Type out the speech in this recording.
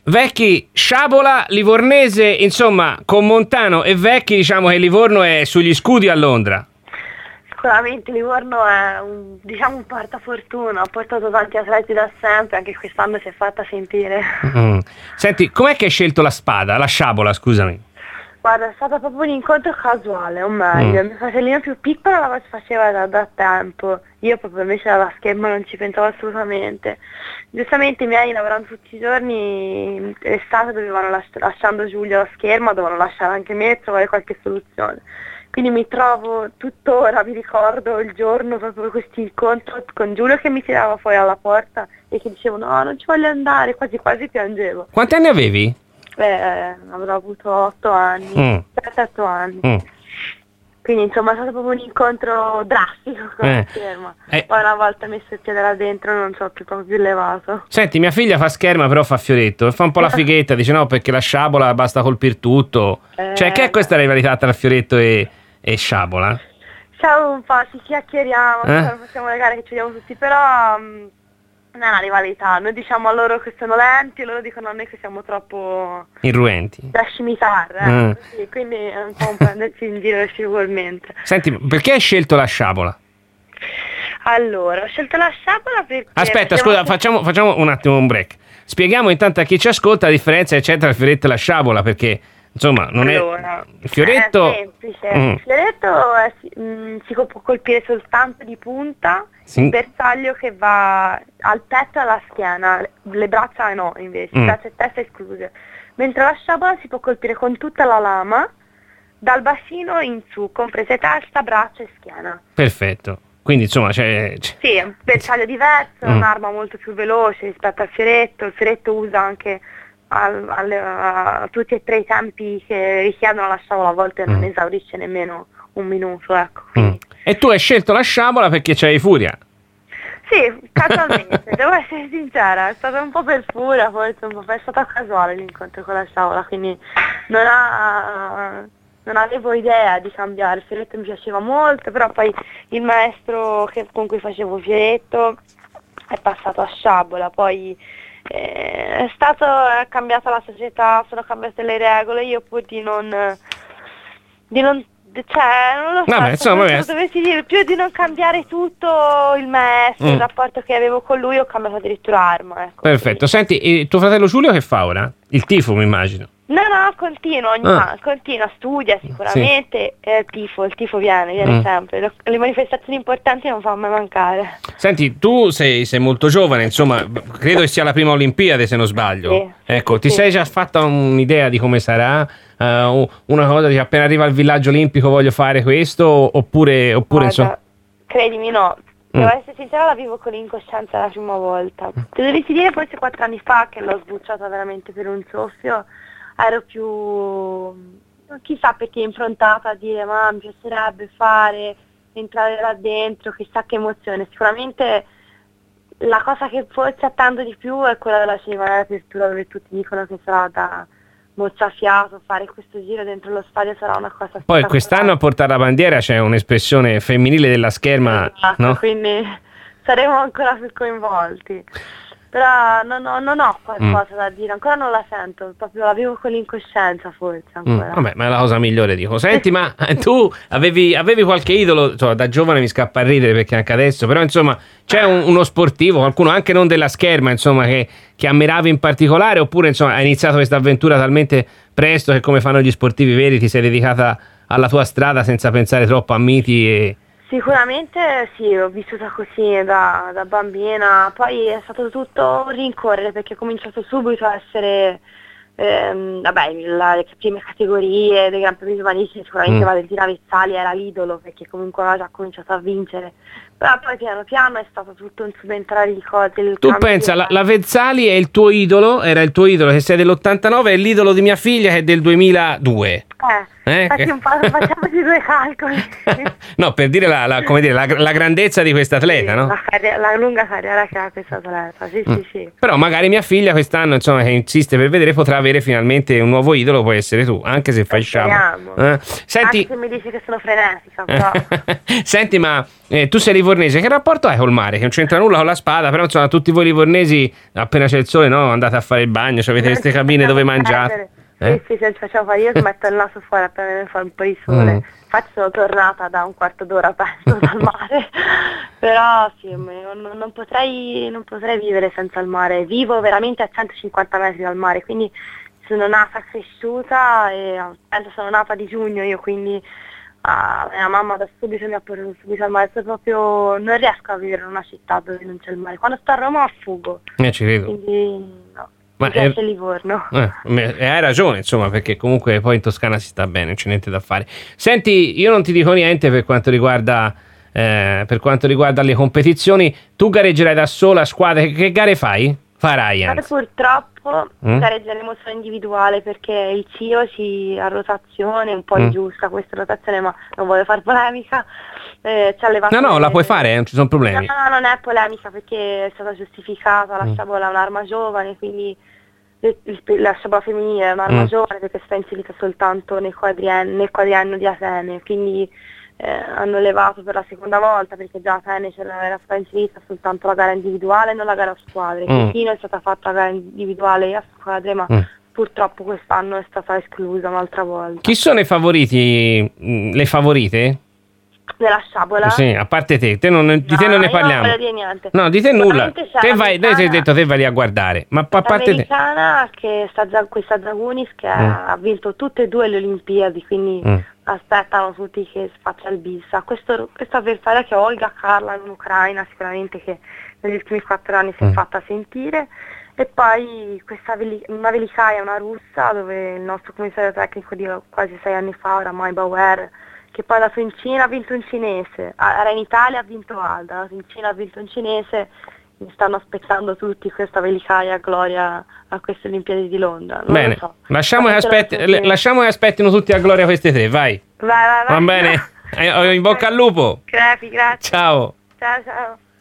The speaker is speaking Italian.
Vecchi, Sciabola, Livornese, insomma, con Montano e Vecchi diciamo che Livorno è sugli scudi a Londra. Sicuramente Livorno è un portafortuna, ha portato tanti atleti da sempre, anche quest'anno si è fatta sentire. Senti, com'è che hai scelto la spada, la sciabola, scusami? Guarda, è stato proprio un incontro casuale, o meglio, mio fratellino più piccolo la faceva da tempo, io proprio invece alla scherma non ci pensavo assolutamente. Giustamente i miei lavorando tutti i giorni, l'estate dovevano, lasciando Giulio alla scherma, dovevano lasciare anche me e trovare qualche soluzione. Quindi mi trovo tuttora, mi ricordo il giorno, proprio questo incontro con Giulio che mi tirava fuori alla porta e che dicevo no, non ci voglio andare, quasi quasi piangevo. Quanti anni avevi? Avrò avuto 8 anni, 7-8 anni. Quindi insomma è stato proprio un incontro drastico con la scherma. Poi una volta messo il piede là dentro non so proprio più levato. Senti, mia figlia fa scherma però fa fioretto, fa un po' la fighetta, dice no perché la sciabola basta colpire tutto. Cioè che è questa rivalità tra fioretto e sciabola? Ciao un po', ci chiacchieriamo, facciamo le gare che ci vediamo tutti, però non è una rivalità, noi diciamo a loro che sono lenti e loro dicono a noi che siamo troppo irruenti da scimitarra, sì, quindi è un po' un prenderci in giro scivolmente. Senti, perché hai scelto la sciabola? Allora, ho scelto la sciabola perché... Aspetta, scusa, facciamo un attimo un break. Spieghiamo intanto a chi ci ascolta la differenza c'è tra il fioretto e la sciabola, perché insomma non allora, è... Il fioretto... È semplice, il fioretto si può colpire soltanto di punta, il bersaglio che va al petto e alla schiena, le braccia no invece, braccia e testa escluse, mentre la sciabola si può colpire con tutta la lama, dal bacino in su, comprese testa, braccia e schiena. Perfetto. Quindi insomma c'è... Sì, è un bersaglio diverso, è un'arma molto più veloce rispetto al fioretto, il fioretto usa anche a tutti e tre i tempi che richiedono la sciabola, a volte non esaurisce nemmeno un minuto, ecco. E tu hai scelto la sciabola perché c'hai furia? Sì, casualmente, devo essere sincera, è stato un po' per furia, forse è stato casuale l'incontro con la sciabola, quindi non avevo idea di cambiare, il fioretto mi piaceva molto, però poi il maestro con cui facevo fioretto è passato a sciabola, poi è cambiata la società, sono cambiate le regole, io pur di non lo so, vabbè, insomma, dovessi dire, più di non cambiare tutto il maestro, il rapporto che avevo con lui, ho cambiato addirittura arma. Ecco. Perfetto, senti, e tuo fratello Giulio che fa ora? Il tifo, mi immagino. No, continua, continua, studia sicuramente, il tifo viene sempre, le manifestazioni importanti non fanno mai mancare. Senti, tu sei molto giovane, insomma, credo che sia la prima Olimpiade se non sbaglio. Sì, ecco, ti sei già fatta un'idea di come sarà? Una cosa di appena arriva al villaggio olimpico voglio fare questo, oppure guarda, insomma... Credimi, no. Devo essere sincera, la vivo con l'incoscienza la prima volta. Ti dovessi dire forse 4 anni fa che l'ho sbucciata veramente per un soffio, ero più, chissà perché, improntata a dire ma mi piacerebbe fare, entrare là dentro, chissà che emozione. Sicuramente la cosa che forse attendo di più è quella della cerimonia d'apertura, dove tutti dicono che sarà da mozzafiato, fare questo giro dentro lo stadio sarà una cosa poi quest'anno a portare la bandiera c'è un'espressione femminile della scherma, no? Quindi saremo ancora più coinvolti, però non ho qualcosa da dire, ancora non la sento, proprio la vivo con l'incoscienza forse ancora. Vabbè, ma è la cosa migliore, dico. Senti, ma tu avevi qualche idolo, insomma, da giovane mi scappa a ridere perché anche adesso, però insomma c'è uno sportivo, qualcuno anche non della scherma, insomma, che ammiravi in particolare, oppure insomma hai iniziato questa avventura talmente presto che come fanno gli sportivi veri ti sei dedicata alla tua strada senza pensare troppo a miti e... Sicuramente sì, l'ho vissuta così da bambina, poi è stato tutto rincorrere perché ho cominciato subito a essere, le prime categorie dei Gran Premi giovanili, sicuramente Valentina Vezzali era l'idolo perché comunque aveva già cominciato a vincere, però poi piano piano è stato tutto un subentrare di cose. Tu pensa, la Vezzali è il tuo idolo, era il tuo idolo che sei dell'89, è l'idolo di mia figlia che è del 2002. Facciamoci due calcoli. No, per dire come dire, la grandezza di questa atleta, Sì, no? la lunga carriera che ha questa atleta, sì. Però magari mia figlia quest'anno, insomma, che insiste per vedere, potrà avere finalmente un nuovo idolo, può essere tu, anche se fai sciamo. Senti, anche se mi dici che sono frenetica, però. Senti, ma tu sei livornese, che rapporto hai col mare? Che non c'entra nulla con la spada, però insomma tutti voi livornesi appena c'è il sole, no? Andate a fare il bagno, avete queste cabine dove mangiate. Sì, se facciamo fare, io metto il naso fuori appena mi fa un po' di sole. Infatti sono tornata da un quarto d'ora perso dal mare, però sì, non potrei vivere senza il mare. Vivo veramente a 150 metri dal mare, quindi sono nata cresciuta e penso sono nata di giugno io, quindi mia mamma da subito mi ha portato subito al mare. Proprio non riesco a vivere in una città dove non c'è il mare. Quando sto a Roma fugo. Ci vedo. Quindi no. Mi piace Livorno. Hai ragione, insomma, perché comunque poi in Toscana si sta bene, non c'è niente da fare. Senti, io non ti dico niente per quanto riguarda le competizioni. Tu gareggerai da sola, a squadra, che gare fai? Farai, anzi. Purtroppo gareggeremo solo individuale, perché il CIO a rotazione, un po' ingiusta questa rotazione, ma non voglio far polemica, ci ha levato. No, la puoi fare, non ci sono problemi. No, non è polemica, perché è stata giustificata, la sciabola è un'arma giovane, quindi la sciabola femminile è un'arma giovane, perché è stata inserita soltanto nel quadriennio di Atene, quindi hanno levato per la seconda volta, perché già a Atene era stata inserita soltanto la gara individuale e non la gara a squadre. Quindi è stata fatta la gara individuale e a squadre, ma purtroppo quest'anno è stata esclusa un'altra volta. Chi sono i favoriti, le favorite? Della sciabola? Sì, a parte te, di te non ne parliamo. Non dire niente. No, di te nulla. Noi ti hai detto te vai lì a guardare, ma a parte l'americana che questa Zagunis che ha vinto tutte e due le Olimpiadi, quindi aspettano tutti che faccia il bis. Questa avversaria che è Olga Karla, in Ucraina, sicuramente, che negli ultimi 4 anni si è fatta sentire. E poi una Velichaya, una russa, dove il nostro commissario tecnico di quasi 6 anni fa, oramai Bauer, che poi è andato in Cina, ha vinto un cinese, era in Italia, ha vinto Alda, è andato in Cina, ha vinto un cinese. Mi stanno aspettando tutti questa Velichaya gloria a queste Olimpiadi di Londra. Non bene, lo so. lasciamo che aspettino tutti a gloria queste tre, vai. Vai. Va bene, in bocca al lupo. Grazie. Ciao. Ciao.